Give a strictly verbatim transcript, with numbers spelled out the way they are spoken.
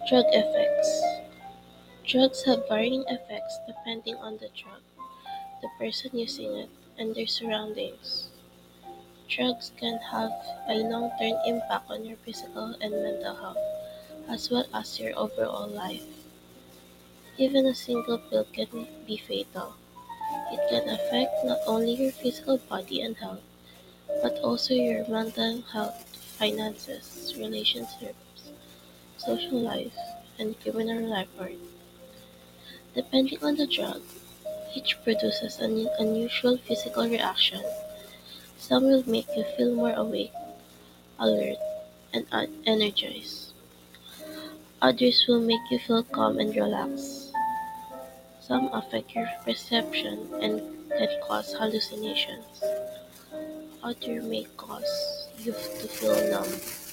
Drug effects. Drugs have varying effects depending on the drug, the person using it, and their surroundings. Drugs can have a long-term impact on your physical and mental health, as well as your overall life. Even a single pill can be fatal. It can affect not only your physical body and health, but also your mental health, finances, relationships, social life, and criminal record. Depending on the drug, each produces an unusual physical reaction. Some will make you feel more awake, alert, and un- energized. Others will make you feel calm and relaxed. Some affect your perception and can cause hallucinations. Others may cause you to feel numb.